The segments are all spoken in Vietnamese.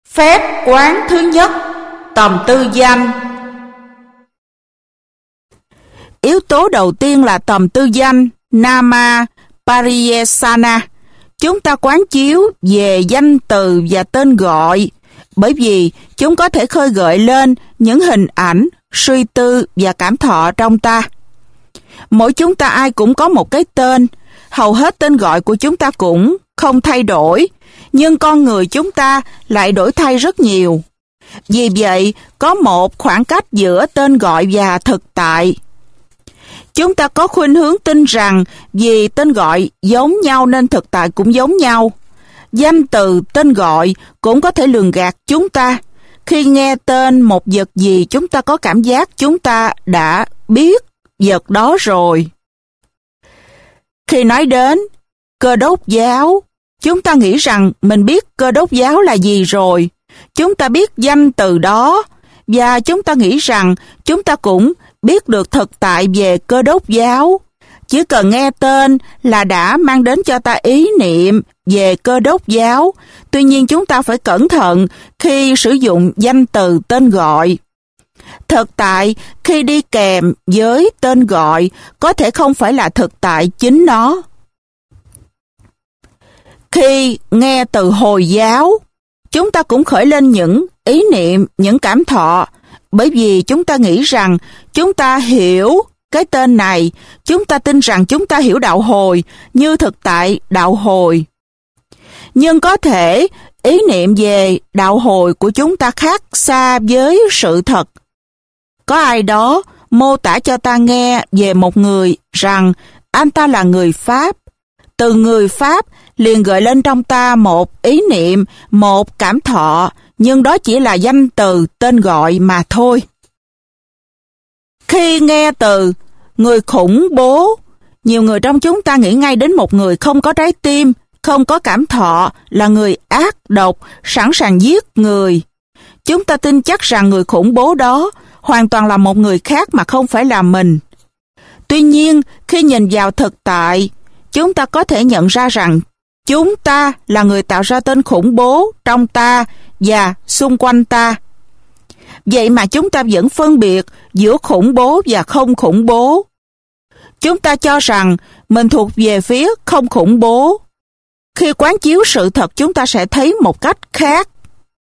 Phép quán thứ nhất, tầm tư danh. Yếu tố đầu tiên là tầm tư danh, Nama Pariyesana. Chúng ta quán chiếu về danh từ và tên gọi, bởi vì chúng có thể khơi gợi lên những hình ảnh, suy tư và cảm thọ trong ta. Mỗi chúng ta ai cũng có một cái tên, hầu hết tên gọi của chúng ta cũng không thay đổi, nhưng con người chúng ta lại đổi thay rất nhiều. Vì vậy, có một khoảng cách giữa tên gọi và thực tại. Chúng ta có khuynh hướng tin rằng vì tên gọi giống nhau nên thực tại cũng giống nhau. Danh từ tên gọi cũng có thể lường gạt chúng ta. Khi nghe tên một vật gì, chúng ta có cảm giác chúng ta đã biết vật đó rồi. Khi nói đến Cơ Đốc giáo, chúng ta nghĩ rằng mình biết Cơ Đốc giáo là gì rồi. Chúng ta biết danh từ đó, và chúng ta nghĩ rằng chúng ta cũng biết được thực tại về Cơ Đốc giáo. Chỉ cần nghe tên là đã mang đến cho ta ý niệm về Cơ Đốc giáo. Tuy nhiên chúng ta phải cẩn thận khi sử dụng danh từ tên gọi. Thực tại khi đi kèm với tên gọi có thể không phải là thực tại chính nó. Khi nghe từ Hồi giáo, chúng ta cũng khởi lên những ý niệm, những cảm thọ, bởi vì chúng ta nghĩ rằng chúng ta hiểu cái tên này, chúng ta tin rằng chúng ta hiểu đạo hồi như thực tại đạo hồi. Nhưng có thể ý niệm về đạo hồi của chúng ta khác xa với sự thật. Có ai đó mô tả cho ta nghe về một người rằng anh ta là người Pháp. Từ người Pháp liền gợi lên trong ta một ý niệm, một cảm thọ, nhưng đó chỉ là danh từ tên gọi mà thôi. Khi nghe từ người khủng bố, nhiều người trong chúng ta nghĩ ngay đến một người không có trái tim, không có cảm thọ, là người ác độc, sẵn sàng giết người. Chúng ta tin chắc rằng người khủng bố đó hoàn toàn là một người khác mà không phải là mình. Tuy nhiên, khi nhìn vào thực tại, chúng ta có thể nhận ra rằng chúng ta là người tạo ra tên khủng bố trong ta và xung quanh ta. Vậy mà chúng ta vẫn phân biệt giữa khủng bố và không khủng bố. Chúng ta cho rằng mình thuộc về phía không khủng bố. Khi quán chiếu sự thật, chúng ta sẽ thấy một cách khác.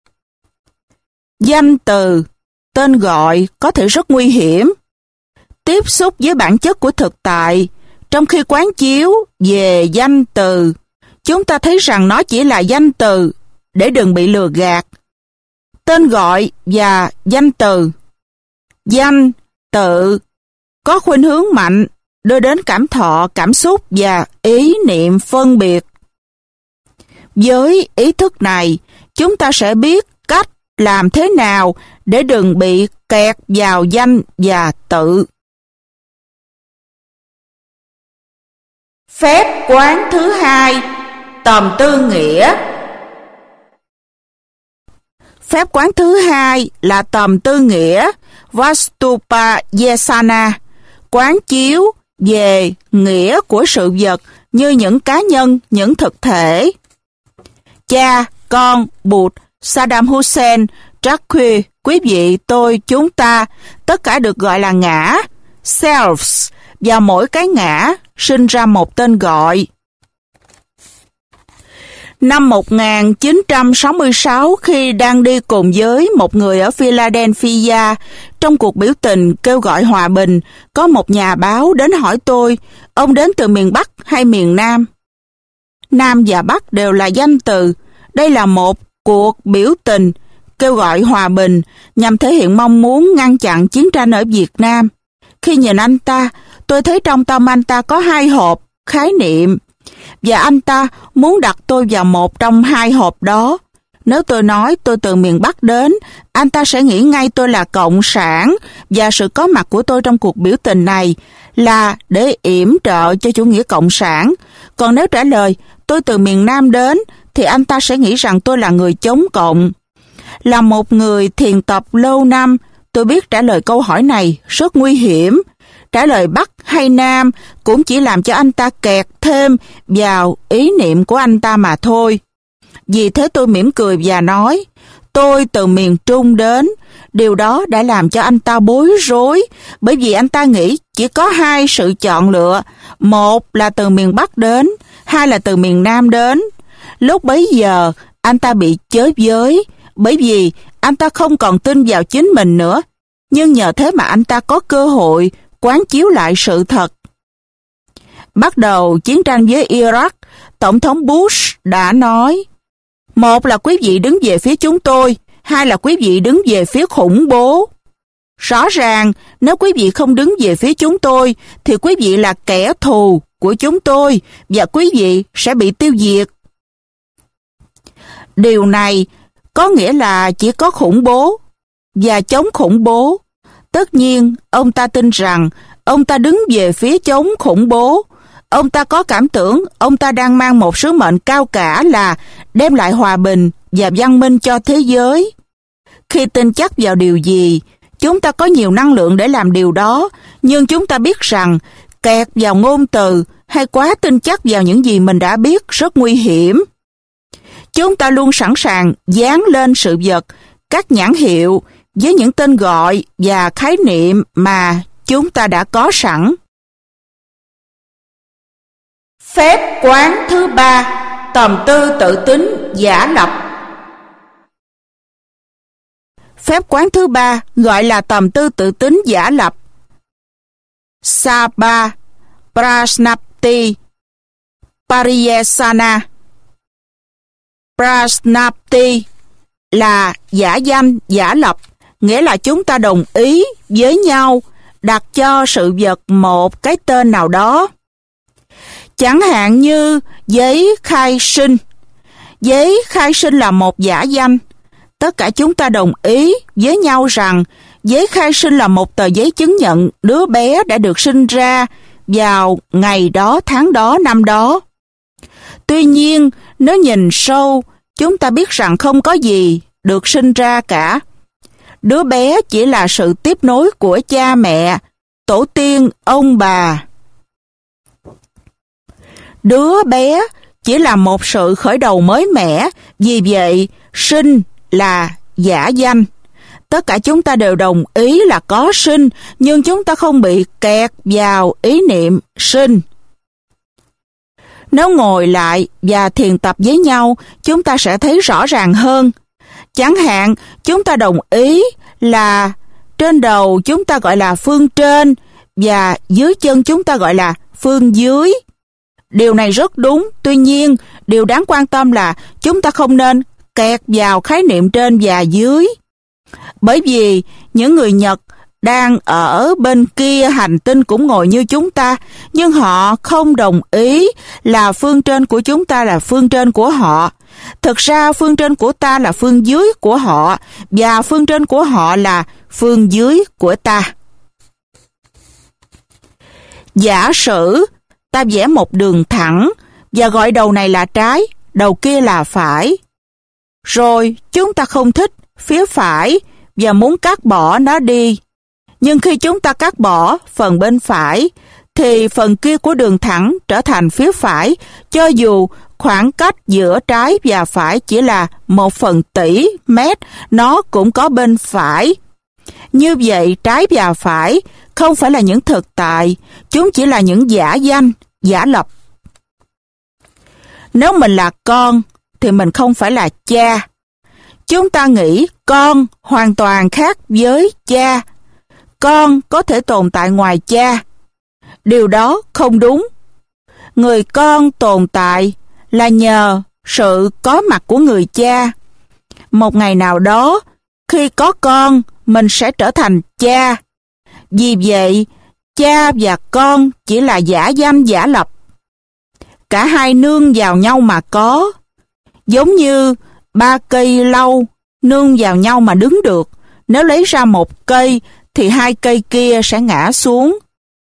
Danh từ, tên gọi có thể rất nguy hiểm. Tiếp xúc với bản chất của thực tại, trong khi quán chiếu về danh từ, chúng ta thấy rằng nó chỉ là danh từ để đừng bị lừa gạt. Tên gọi và danh từ. Danh, tự có khuynh hướng mạnh đưa đến cảm thọ, cảm xúc và ý niệm phân biệt. Với ý thức này, chúng ta sẽ biết cách làm thế nào để đừng bị kẹt vào danh và tự. Phép quán thứ hai, tầm tư nghĩa. Phép quán thứ hai là tầm tư nghĩa, Vastupayesana, quán chiếu về nghĩa của sự vật như những cá nhân, những thực thể. Cha, con, Bụt, Saddam Hussein, Jacques, quý vị, tôi, chúng ta, tất cả được gọi là ngã, selves, và mỗi cái ngã sinh ra một tên gọi. Năm 1966, khi đang đi cùng với một người ở Philadelphia trong cuộc biểu tình kêu gọi hòa bình, có một nhà báo đến hỏi tôi, ông đến từ miền Bắc hay miền Nam? Nam và Bắc đều là danh từ. Đây là một cuộc biểu tình kêu gọi hòa bình nhằm thể hiện mong muốn ngăn chặn chiến tranh ở Việt Nam. Khi nhìn anh ta, tôi thấy trong tâm anh ta có hai hộp khái niệm, và anh ta muốn đặt tôi vào một trong hai hộp đó. Nếu tôi nói tôi từ miền Bắc đến, anh ta sẽ nghĩ ngay tôi là Cộng sản, và sự có mặt của tôi trong cuộc biểu tình này là để yểm trợ cho chủ nghĩa Cộng sản. Còn nếu trả lời tôi từ miền Nam đến, thì anh ta sẽ nghĩ rằng tôi là người chống Cộng. Là một người thiền tập lâu năm, tôi biết trả lời câu hỏi này rất nguy hiểm. Trả lời Bắc hay Nam cũng chỉ làm cho anh ta kẹt thêm vào ý niệm của anh ta mà thôi. Vì thế tôi mỉm cười và nói, tôi từ miền Trung đến. Điều đó đã làm cho anh ta bối rối, bởi vì anh ta nghĩ chỉ có hai sự chọn lựa, một là từ miền Bắc đến, hai là từ miền Nam đến. Lúc bấy giờ, anh ta bị chới với, bởi vì anh ta không còn tin vào chính mình nữa, nhưng nhờ thế mà anh ta có cơ hội quán chiếu lại sự thật. Bắt đầu chiến tranh với Iraq, Tổng thống Bush đã nói, một là quý vị đứng về phía chúng tôi, hai là quý vị đứng về phía khủng bố. Rõ ràng, nếu quý vị không đứng về phía chúng tôi, thì quý vị là kẻ thù của chúng tôi, và quý vị sẽ bị tiêu diệt. Điều này có nghĩa là chỉ có khủng bố và chống khủng bố. Tất nhiên, ông ta tin rằng ông ta đứng về phía chống khủng bố. Ông ta có cảm tưởng ông ta đang mang một sứ mệnh cao cả là đem lại hòa bình và văn minh cho thế giới. Khi tin chắc vào điều gì, chúng ta có nhiều năng lượng để làm điều đó, nhưng chúng ta biết rằng kẹt vào ngôn từ hay quá tin chắc vào những gì mình đã biết rất nguy hiểm. Chúng ta luôn sẵn sàng dán lên sự vật các nhãn hiệu với những tên gọi và khái niệm mà chúng ta đã có sẵn. Phép quán thứ ba, tầm tư tự tính giả lập. Phép quán thứ ba gọi là tầm tư tự tính giả lập. Sabha Prajnapti Pariyesana. Prajnapti là giả danh, giả lập, nghĩa là chúng ta đồng ý với nhau đặt cho sự vật một cái tên nào đó. Chẳng hạn như giấy khai sinh. Giấy khai sinh là một giả danh. Tất cả chúng ta đồng ý với nhau rằng giấy khai sinh là một tờ giấy chứng nhận đứa bé đã được sinh ra vào ngày đó, tháng đó, năm đó. Tuy nhiên, nếu nhìn sâu, chúng ta biết rằng không có gì được sinh ra cả. Đứa bé chỉ là sự tiếp nối của cha mẹ, tổ tiên, ông bà. Đứa bé chỉ là một sự khởi đầu mới mẻ, vì vậy sinh là giả danh. Tất cả chúng ta đều đồng ý là có sinh, nhưng chúng ta không bị kẹt vào ý niệm sinh. Nếu ngồi lại và thiền tập với nhau, chúng ta sẽ thấy rõ ràng hơn. Chẳng hạn, chúng ta đồng ý là trên đầu chúng ta gọi là phương trên và dưới chân chúng ta gọi là phương dưới. Điều này rất đúng, tuy nhiên, điều đáng quan tâm là chúng ta không nên kẹt vào khái niệm trên và dưới. Bởi vì những người Nhật đang ở bên kia hành tinh cũng ngồi như chúng ta, nhưng họ không đồng ý là phương trên của chúng ta là phương trên của họ. Thực ra phương trên của ta là phương dưới của họ, và phương trên của họ là phương dưới của ta. Giả sử ta vẽ một đường thẳng và gọi đầu này là trái, đầu kia là phải. Rồi chúng ta không thích phía phải và muốn cắt bỏ nó đi. Nhưng khi chúng ta cắt bỏ phần bên phải, thì phần kia của đường thẳng trở thành phía phải, cho dù khoảng cách giữa trái và phải chỉ là 1/1000 mét, nó cũng có bên phải. Như vậy, trái và phải không phải là những thực tại, chúng chỉ là những giả danh, giả lập. Nếu mình là con, thì mình không phải là cha. Chúng ta nghĩ con hoàn toàn khác với cha. Con có thể tồn tại ngoài cha. Điều đó không đúng. Người con tồn tại là nhờ sự có mặt của người cha. Một ngày nào đó, khi có con, mình sẽ trở thành cha. Vì vậy, cha và con chỉ là giả danh giả lập. Cả hai nương vào nhau mà có. Giống như 3 cây lau nương vào nhau mà đứng được. Nếu lấy ra một cây, thì 2 cây kia sẽ ngã xuống.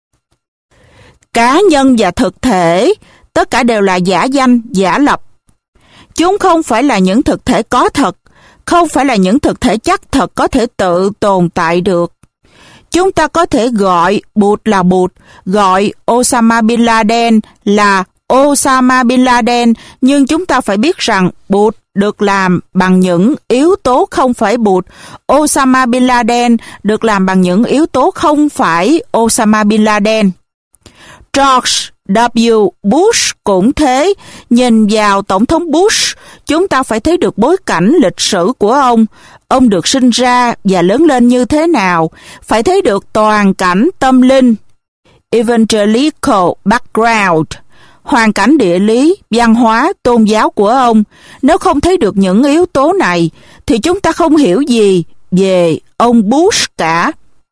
Cá nhân và thực thể, tất cả đều là giả danh, giả lập. Chúng không phải là những thực thể có thật, không phải là những thực thể chắc thật có thể tự tồn tại được. Chúng ta có thể gọi Bụt là Bụt, gọi Osama Bin Laden là Osama Bin Laden, nhưng chúng ta phải biết rằng Bụt được làm bằng những yếu tố không phải bụt. Osama Bin Laden được làm bằng những yếu tố không phải Osama Bin Laden. George W. Bush cũng thế. Nhìn vào Tổng thống Bush, chúng ta phải thấy được bối cảnh lịch sử của ông. Ông được sinh ra và lớn lên như thế nào. Phải thấy được toàn cảnh tâm linh, evangelical background, hoàn cảnh địa lý, văn hóa, tôn giáo của ông. Nếu không thấy được những yếu tố này, thì chúng ta không hiểu gì về ông Bush cả.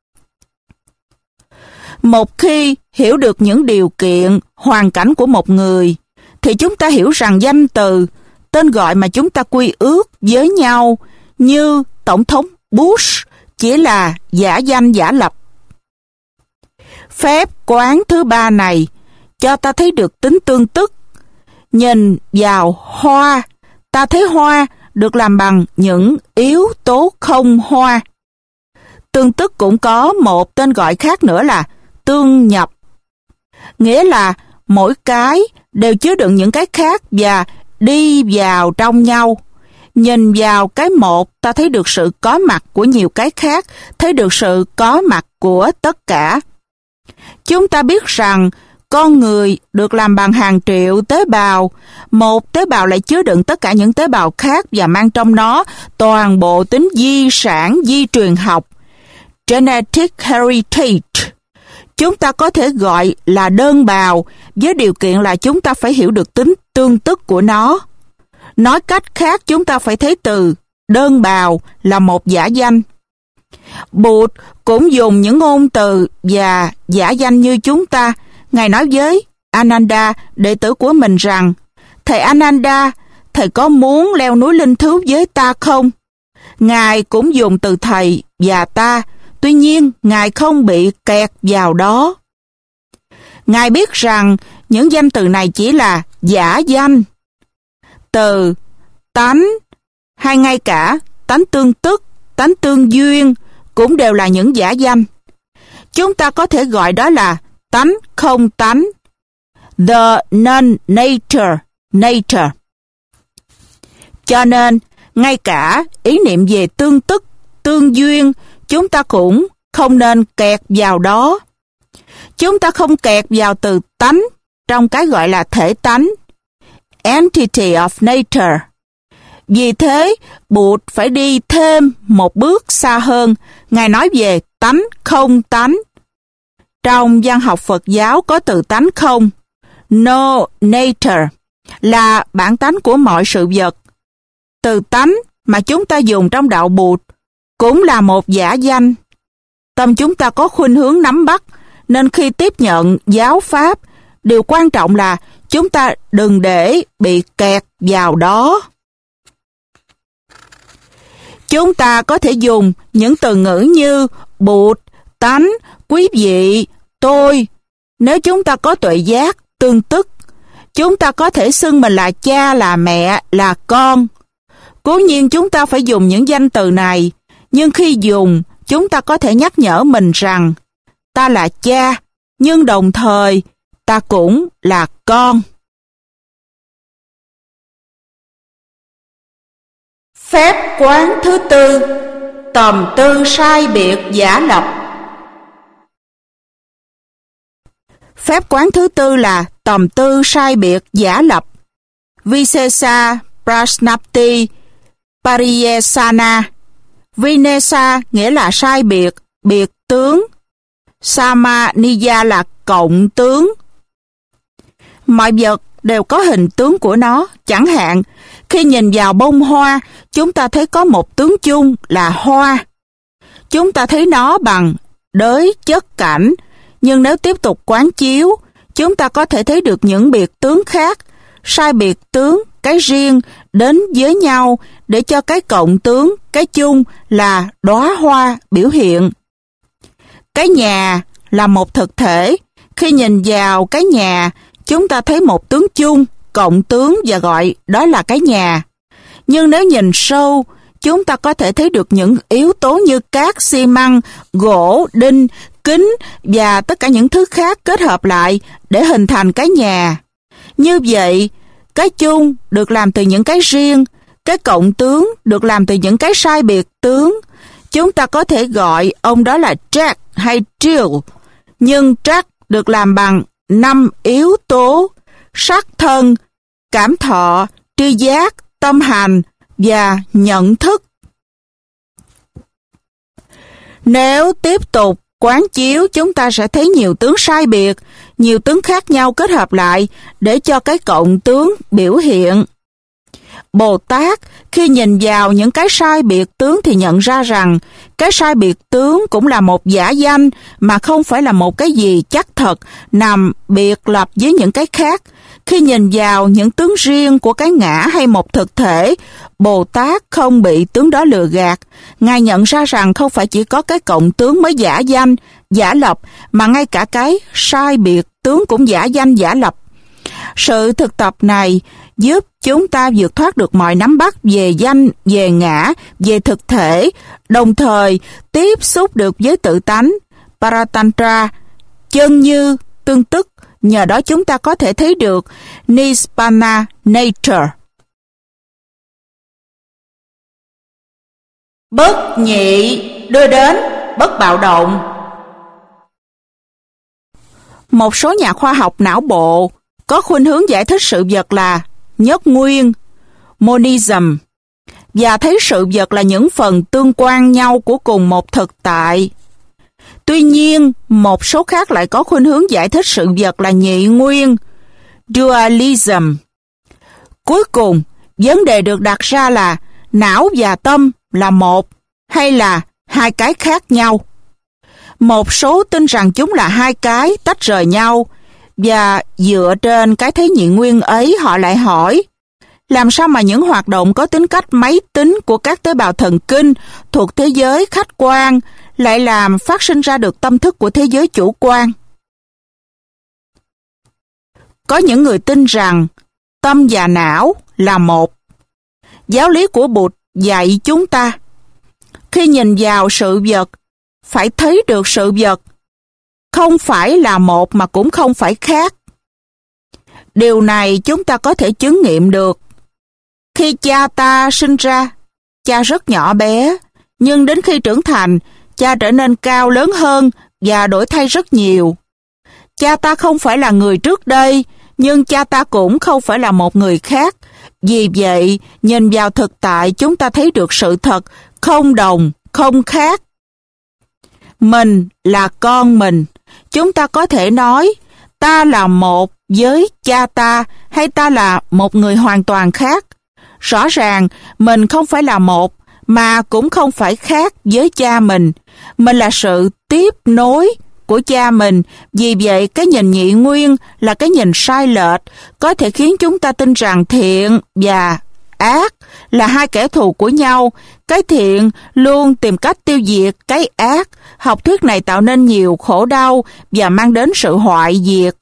Một khi hiểu được những điều kiện, hoàn cảnh của một người, thì chúng ta hiểu rằng danh từ, tên gọi mà chúng ta quy ước với nhau như Tổng thống Bush chỉ là giả danh giả lập. Phép quán thứ ba này cho ta thấy được tính tương tức. Nhìn vào hoa, ta thấy hoa được làm bằng những yếu tố không hoa. Tương tức cũng có một tên gọi khác nữa là tương nhập. Nghĩa là mỗi cái đều chứa đựng những cái khác và đi vào trong nhau. Nhìn vào cái một, ta thấy được sự có mặt của nhiều cái khác, thấy được sự có mặt của tất cả. Chúng ta biết rằng con người được làm bằng hàng triệu tế bào. Một tế bào lại chứa đựng tất cả những tế bào khác và mang trong nó toàn bộ tính di sản di truyền học, genetic heritage. Chúng ta có thể gọi là đơn bào, với điều kiện là chúng ta phải hiểu được tính tương tức của nó. Nói cách khác, chúng ta phải thấy từ đơn bào là một giả danh. Bụt cũng dùng những ngôn từ và giả danh như chúng ta. Ngài nói với Ananda, đệ tử của mình rằng: Thầy Ananda, thầy có muốn leo núi linh thú với ta không? Ngài cũng dùng từ thầy và ta, tuy nhiên Ngài không bị kẹt vào đó. Ngài biết rằng những danh từ này chỉ là giả danh. Từ tánh hay ngay cả tánh tương tức, tánh tương duyên cũng đều là những giả danh. Chúng ta có thể gọi đó là tánh không tánh, the non-nature, nature. Cho nên, ngay cả ý niệm về tương tức, tương duyên, chúng ta cũng không nên kẹt vào đó. Chúng ta không kẹt vào từ tánh trong cái gọi là thể tánh, entity of nature. Vì thế, Bụt phải đi thêm một bước xa hơn. Ngài nói về tánh không tánh. Trong văn học Phật giáo có từ tánh không, no nature, là bản tánh của mọi sự vật. Từ tánh mà chúng ta dùng trong đạo Bụt cũng là một giả danh. Tâm chúng ta có khuynh hướng nắm bắt, nên khi tiếp nhận giáo pháp, điều quan trọng là chúng ta đừng để bị kẹt vào đó. Chúng ta có thể dùng những từ ngữ như Bụt, tánh, quý vị, tôi. Nếu chúng ta có tuệ giác, tương tức, chúng ta có thể xưng mình là cha, là mẹ, là con. Cố nhiên chúng ta phải dùng những danh từ này, nhưng khi dùng, chúng ta có thể nhắc nhở mình rằng ta là cha, nhưng đồng thời ta cũng là con. Phép quán thứ tư, tầm tư sai biệt giả lập. Phép quán thứ tư là tầm tư sai biệt giả lập. Visesa Prasnapti Pariyesana. Vinesa nghĩa là sai biệt, biệt tướng. Samaniya là cộng tướng. Mọi vật đều có hình tướng của nó. Chẳng hạn, khi nhìn vào bông hoa, chúng ta thấy có một tướng chung là hoa. Chúng ta thấy nó bằng đới chất cảnh, nhưng nếu tiếp tục quán chiếu, chúng ta có thể thấy được những biệt tướng khác, sai biệt tướng, cái riêng đến với nhau để cho cái cộng tướng, cái chung là đóa hoa biểu hiện. Cái nhà là một thực thể. Khi nhìn vào cái nhà, chúng ta thấy một tướng chung, cộng tướng và gọi đó là cái nhà. Nhưng nếu nhìn sâu, chúng ta có thể thấy được những yếu tố như cát, xi măng, gỗ, đinh, kính và tất cả những thứ khác kết hợp lại để hình thành cái nhà. Như vậy, cái chung được làm từ những cái riêng, Cái cộng tướng được làm từ những cái sai biệt tướng. Chúng ta có thể gọi ông đó là Jack hay Jill, nhưng Jack được làm bằng 5 yếu tố: sắc thân, cảm thọ, tri giác, tâm hành và nhận thức. Nếu tiếp tục quán chiếu, chúng ta sẽ thấy nhiều tướng sai biệt, nhiều tướng khác nhau kết hợp lại để cho cái cộng tướng biểu hiện. Bồ Tát khi nhìn vào những cái sai biệt tướng thì nhận ra rằng cái sai biệt tướng cũng là một giả danh mà không phải là một cái gì chắc thật nằm biệt lập với những cái khác. Khi nhìn vào những tướng riêng của cái ngã hay một thực thể, Bồ Tát không bị tướng đó lừa gạt. Ngài nhận ra rằng không phải chỉ có cái cộng tướng mới giả danh, giả lập, mà ngay cả cái sai biệt tướng cũng giả danh, giả lập. Sự thực tập này giúp chúng ta vượt thoát được mọi nắm bắt về danh, về ngã, về thực thể, đồng thời tiếp xúc được với tự tánh, Paratantra, chân như, tương tức. Nhờ đó chúng ta có thể thấy được Nibbana Nature. Bất nhị đưa đến bất bạo động. Một số nhà khoa học não bộ có khuynh hướng giải thích sự vật là nhất nguyên, monism, và thấy sự vật là những phần tương quan nhau của cùng một thực tại. Tuy nhiên, một số khác lại có khuynh hướng giải thích sự vật là nhị nguyên, dualism. Cuối cùng, vấn đề được đặt ra là não và tâm là một hay là hai cái khác nhau. Một số tin rằng chúng là hai cái tách rời nhau, và dựa trên cái thấy nhị nguyên ấy họ lại hỏi, làm sao mà những hoạt động có tính cách máy tính của các tế bào thần kinh thuộc thế giới khách quan lại làm phát sinh ra được tâm thức của thế giới chủ quan? Có những người tin rằng tâm và não là một. Giáo lý của Bụt dạy chúng ta, khi nhìn vào sự vật, phải thấy được sự vật không phải là một mà cũng không phải khác. Điều này chúng ta có thể chứng nghiệm được. Khi cha ta sinh ra, cha rất nhỏ bé, nhưng đến khi trưởng thành, cha trở nên cao lớn hơn và đổi thay rất nhiều. Cha ta không phải là người trước đây, nhưng cha ta cũng không phải là một người khác. Vì vậy, nhìn vào thực tại chúng ta thấy được sự thật, không đồng, không khác. Mình là con mình. Chúng ta có thể nói, ta là một với cha ta, hay ta là một người hoàn toàn khác. Rõ ràng, mình không phải là một, mà cũng không phải khác với cha mình. Mình là sự tiếp nối của cha mình. Vì vậy, cái nhìn nhị nguyên là cái nhìn sai lệch, có thể khiến chúng ta tin rằng thiện và ác là hai kẻ thù của nhau. Cái thiện luôn tìm cách tiêu diệt cái ác. Học thuyết này tạo nên nhiều khổ đau và mang đến sự hoại diệt.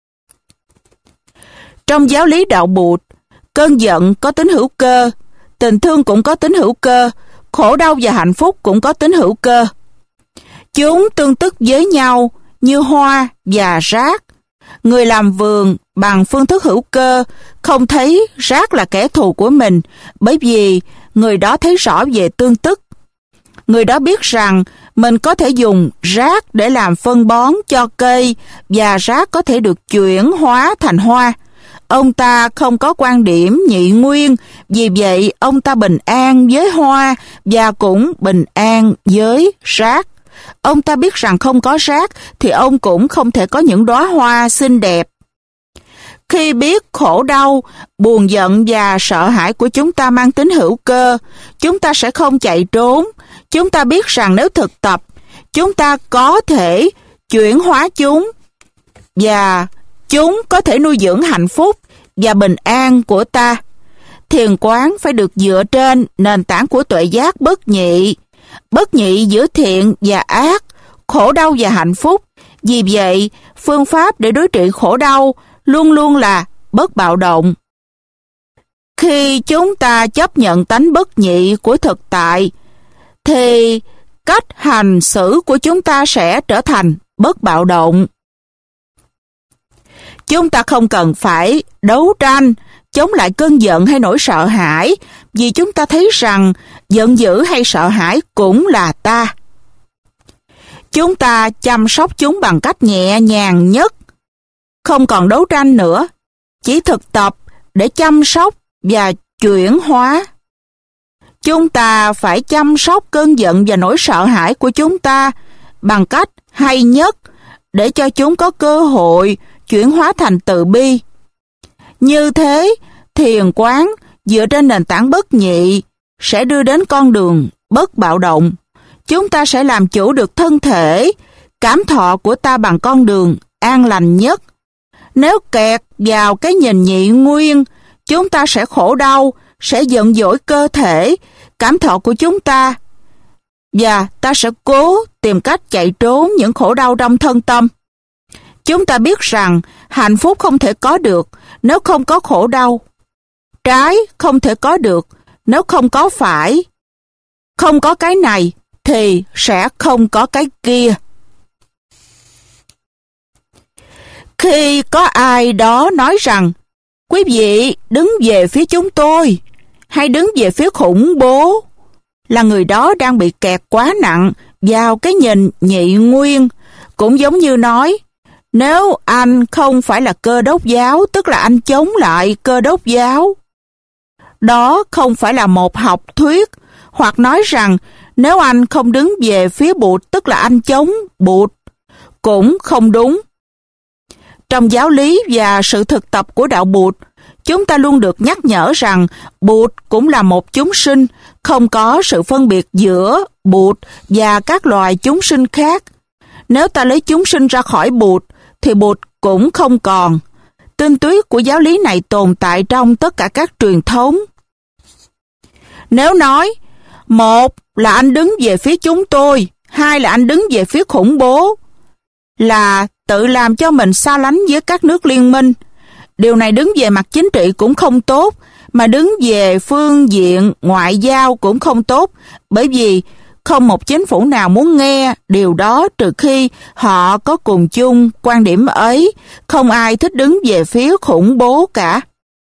Trong giáo lý đạo Bụt, cơn giận có tính hữu cơ, tình thương cũng có tính hữu cơ, khổ đau và hạnh phúc cũng có tính hữu cơ. Chúng tương tức với nhau như hoa và rác. Người làm vườn bằng phương thức hữu cơ không thấy rác là kẻ thù của mình, bởi vì người đó thấy rõ về tương tức. Người đó biết rằng mình có thể dùng rác để làm phân bón cho cây và rác có thể được chuyển hóa thành hoa. Ông ta không có quan điểm nhị nguyên, vì vậy ông ta bình an với hoa và cũng bình an với rác. Ông ta biết rằng không có rác thì ông cũng không thể có những đóa hoa xinh đẹp. Khi biết khổ đau, buồn giận và sợ hãi của chúng ta mang tính hữu cơ, chúng ta sẽ không chạy trốn. Chúng ta biết rằng nếu thực tập, chúng ta có thể chuyển hóa chúng và chúng có thể nuôi dưỡng hạnh phúc và bình an của ta. Thiền quán phải được dựa trên nền tảng của tuệ giác bất nhị giữa thiện và ác, khổ đau và hạnh phúc. Vì vậy, phương pháp để đối trị khổ đau luôn luôn là bất bạo động. Khi chúng ta chấp nhận tánh bất nhị của thực tại, thì cách hành xử của chúng ta sẽ trở thành bất bạo động. Chúng ta không cần phải đấu tranh chống lại cơn giận hay nỗi sợ hãi, vì chúng ta thấy rằng giận dữ hay sợ hãi cũng là ta. Chúng ta chăm sóc chúng bằng cách nhẹ nhàng nhất, không còn đấu tranh nữa, chỉ thực tập để chăm sóc và chuyển hóa. Chúng ta phải chăm sóc cơn giận và nỗi sợ hãi của chúng ta bằng cách hay nhất để cho chúng có cơ hội chuyển hóa thành từ bi. Như thế, thiền quán dựa trên nền tảng bất nhị sẽ đưa đến con đường bất bạo động. Chúng ta sẽ làm chủ được thân thể, cảm thọ của ta bằng con đường an lành nhất. Nếu kẹt vào cái nhìn nhị nguyên, chúng ta sẽ khổ đau, sẽ giận dỗi cơ thể, cảm thọ của chúng ta, và ta sẽ cố tìm cách chạy trốn những khổ đau trong thân tâm. Chúng ta biết rằng hạnh phúc không thể có được nếu không có khổ đau. Trái không thể có được nếu không có phải. Không có cái này thì sẽ không có cái kia. Khi có ai đó nói rằng quý vị đứng về phía chúng tôi hay đứng về phía khủng bố, là người đó đang bị kẹt quá nặng vào cái nhìn nhị nguyên. Cũng giống như nói, nếu anh không phải là Cơ Đốc giáo, tức là anh chống lại Cơ Đốc giáo. Đó không phải là một học thuyết, hoặc nói rằng nếu anh không đứng về phía Bụt, tức là anh chống Bụt, cũng không đúng. Trong giáo lý và sự thực tập của đạo Bụt, chúng ta luôn được nhắc nhở rằng Bụt cũng là một chúng sinh, không có sự phân biệt giữa Bụt và các loài chúng sinh khác. Nếu ta lấy chúng sinh ra khỏi Bụt, thì Bụt cũng không còn. Tinh túy của giáo lý này tồn tại trong tất cả các truyền thống. Nếu nói, một là anh đứng về phía chúng tôi, hai là anh đứng về phía khủng bố, là tự làm cho mình xa lánh với các nước liên minh. Điều này đứng về mặt chính trị cũng không tốt, mà đứng về phương diện ngoại giao cũng không tốt, bởi vì không một chính phủ nào muốn nghe điều đó trừ khi họ có cùng chung quan điểm ấy. Không ai thích đứng về phía khủng bố cả.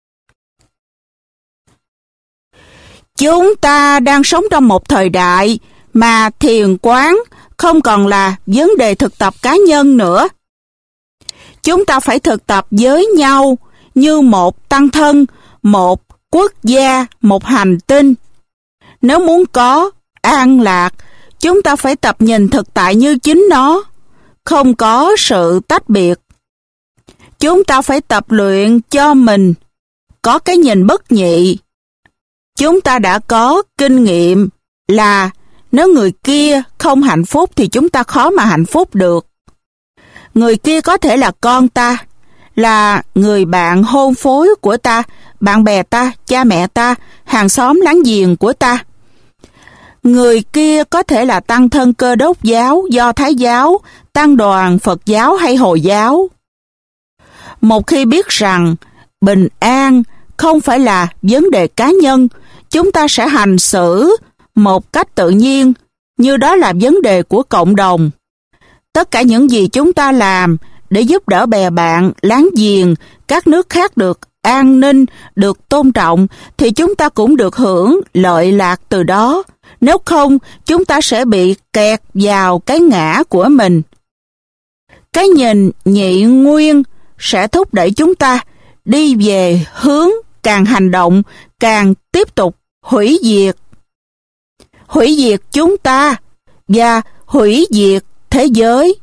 Chúng ta đang sống trong một thời đại mà thiền quán không còn là vấn đề thực tập cá nhân nữa. Chúng ta phải thực tập với nhau như một tăng thân, một quốc gia, một hành tinh. Nếu muốn có an lạc, chúng ta phải tập nhìn thực tại như chính nó, không có sự tách biệt. Chúng ta phải tập luyện cho mình có cái nhìn bất nhị. Chúng ta đã có kinh nghiệm là nếu người kia không hạnh phúc thì chúng ta khó mà hạnh phúc được. Người kia có thể là con ta, là người bạn hôn phối của ta, bạn bè ta, cha mẹ ta, hàng xóm láng giềng của ta. Người kia có thể là tăng thân Cơ Đốc giáo, Do Thái giáo, tăng đoàn Phật giáo hay Hồi giáo. Một khi biết rằng bình an không phải là vấn đề cá nhân, chúng ta sẽ hành xử một cách tự nhiên như đó là vấn đề của cộng đồng. Tất cả những gì chúng ta làm để giúp đỡ bè bạn, láng giềng, các nước khác được an ninh, được tôn trọng, thì chúng ta cũng được hưởng lợi lạc từ đó. Nếu không, chúng ta sẽ bị kẹt vào cái ngã của mình. Cái nhìn nhị nguyên sẽ thúc đẩy chúng ta đi về hướng càng hành động, càng tiếp tục hủy diệt. Hủy diệt chúng ta và hủy diệt thế giới.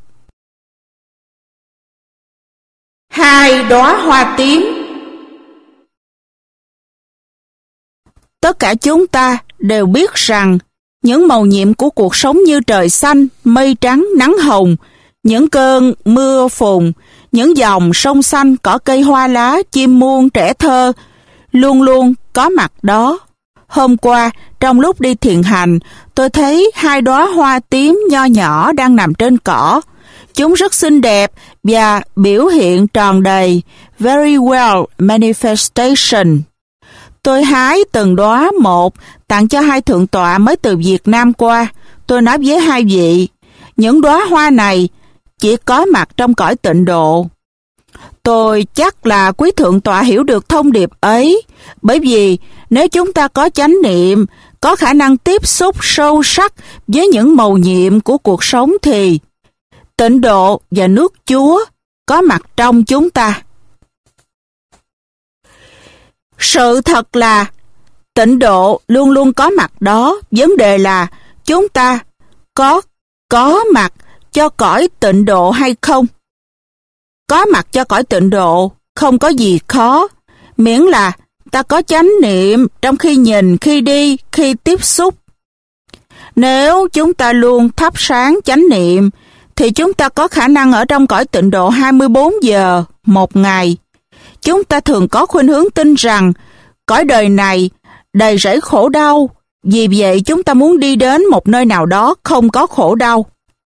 2 đóa hoa tím. Tất cả chúng ta đều biết rằng những màu nhiệm của cuộc sống như trời xanh, mây trắng, nắng hồng, những cơn mưa phùn, những dòng sông xanh, cỏ cây hoa lá, chim muông, trẻ thơ, luôn luôn có mặt đó. Hôm qua, trong lúc đi thiền hành, tôi thấy 2 đóa hoa tím nho nhỏ đang nằm trên cỏ. Chúng rất xinh đẹp và biểu hiện tròn đầy, very well manifestation. Tôi hái từng đóa một, tặng cho 2 thượng tọa mới từ Việt Nam qua. Tôi nói với 2 vị, những đóa hoa này chỉ có mặt trong cõi tịnh độ. Tôi chắc là quý thượng tọa hiểu được thông điệp ấy, bởi vì nếu chúng ta có chánh niệm, có khả năng tiếp xúc sâu sắc với những mầu nhiệm của cuộc sống thì tịnh độ và nước Chúa có mặt trong chúng ta. Sự thật là tịnh độ luôn luôn có mặt đó, vấn đề là chúng ta có mặt cho cõi tịnh độ hay không. Có mặt cho cõi tịnh độ không có gì khó, miễn là ta có chánh niệm trong khi nhìn, khi đi, khi tiếp xúc. Nếu chúng ta luôn thắp sáng chánh niệm, thì chúng ta có khả năng ở trong cõi tịnh độ 24 giờ một ngày. Chúng ta thường có khuynh hướng tin rằng cõi đời này đầy rẫy khổ đau, vì vậy chúng ta muốn đi đến một nơi nào đó không có khổ đau.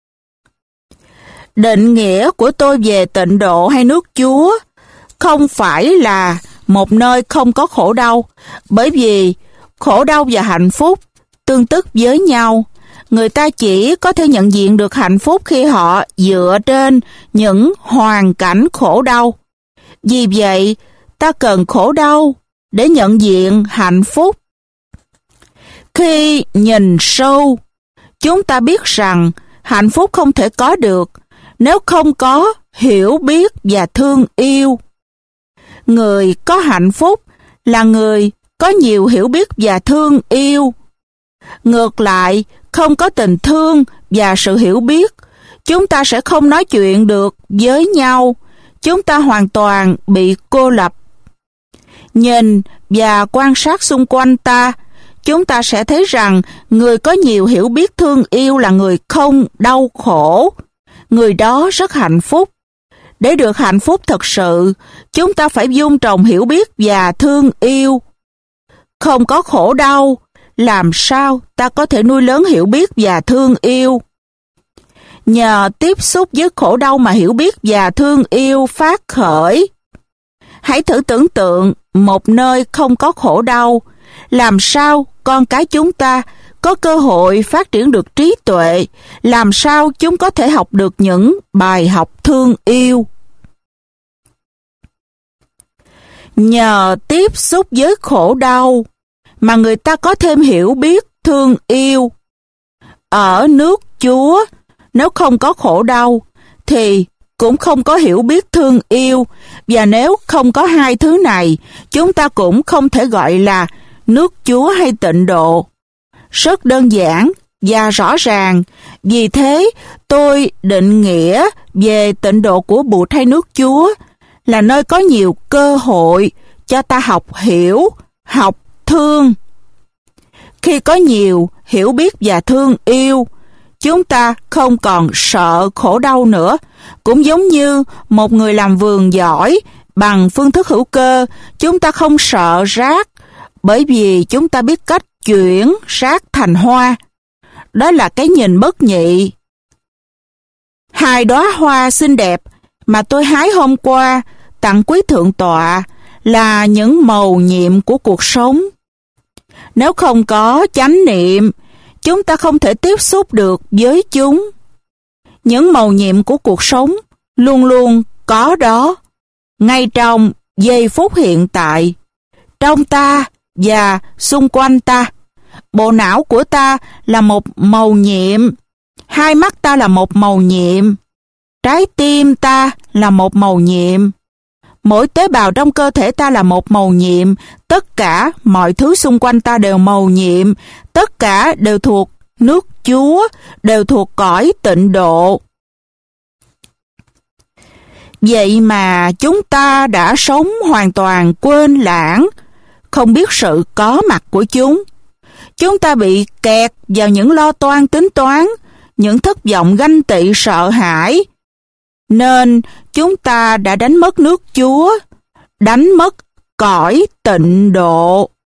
Định nghĩa của tôi về tịnh độ hay nước Chúa không phải là một nơi không có khổ đau, bởi vì khổ đau và hạnh phúc tương tức với nhau. Người ta chỉ có thể nhận diện được hạnh phúc khi họ dựa trên những hoàn cảnh khổ đau. Vì vậy, ta cần khổ đau để nhận diện hạnh phúc. Khi nhìn sâu, chúng ta biết rằng hạnh phúc không thể có được nếu không có hiểu biết và thương yêu. Người có hạnh phúc là người có nhiều hiểu biết và thương yêu. Ngược lại, không có tình thương và sự hiểu biết, chúng ta sẽ không nói chuyện được với nhau. Chúng ta hoàn toàn bị cô lập. Nhìn và quan sát xung quanh ta, chúng ta sẽ thấy rằng người có nhiều hiểu biết thương yêu là người không đau khổ. Người đó rất hạnh phúc. Để được hạnh phúc thật sự, chúng ta phải vun trồng hiểu biết và thương yêu. Không có khổ đau, làm sao ta có thể nuôi lớn hiểu biết và thương yêu? Nhờ tiếp xúc với khổ đau mà hiểu biết và thương yêu phát khởi. Hãy thử tưởng tượng một nơi không có khổ đau, làm sao con cái chúng ta có cơ hội phát triển được trí tuệ, làm sao chúng có thể học được những bài học thương yêu. Nhờ tiếp xúc với khổ đau mà người ta có thêm hiểu biết thương yêu. Ở nước Chúa, nếu không có khổ đau thì cũng không có hiểu biết thương yêu, và nếu không có hai thứ này, chúng ta cũng không thể gọi là nước Chúa hay tịnh độ. Rất đơn giản và rõ ràng, vì thế tôi định nghĩa về tịnh độ của Bụt hay nước Chúa là nơi có nhiều cơ hội cho ta học hiểu, học thương. Khi có nhiều hiểu biết và thương yêu, chúng ta không còn sợ khổ đau nữa. Cũng giống như một người làm vườn giỏi bằng phương thức hữu cơ, chúng ta không sợ rác, bởi vì chúng ta biết cách chuyển rác thành hoa. Đó là cái nhìn bất nhị. 2 đóa hoa xinh đẹp mà tôi hái hôm qua tặng quý thượng tọa là những mầu nhiệm của cuộc sống. Nếu không có chánh niệm, chúng ta không thể tiếp xúc được với chúng. Những mầu nhiệm của cuộc sống luôn luôn có đó, ngay trong giây phút hiện tại, trong ta và xung quanh ta. Bộ não của ta là một mầu nhiệm, hai mắt ta là một mầu nhiệm, trái tim ta là một mầu nhiệm, mỗi tế bào trong cơ thể ta là một mầu nhiệm, tất cả mọi thứ xung quanh ta đều mầu nhiệm, tất cả đều thuộc nước Chúa, đều thuộc cõi tịnh độ. Vậy mà chúng ta đã sống hoàn toàn quên lãng, không biết sự có mặt của chúng. Chúng ta bị kẹt vào những lo toan tính toán, những thất vọng ganh tị sợ hãi, nên chúng ta đã đánh mất nước Chúa, đánh mất cõi tịnh độ.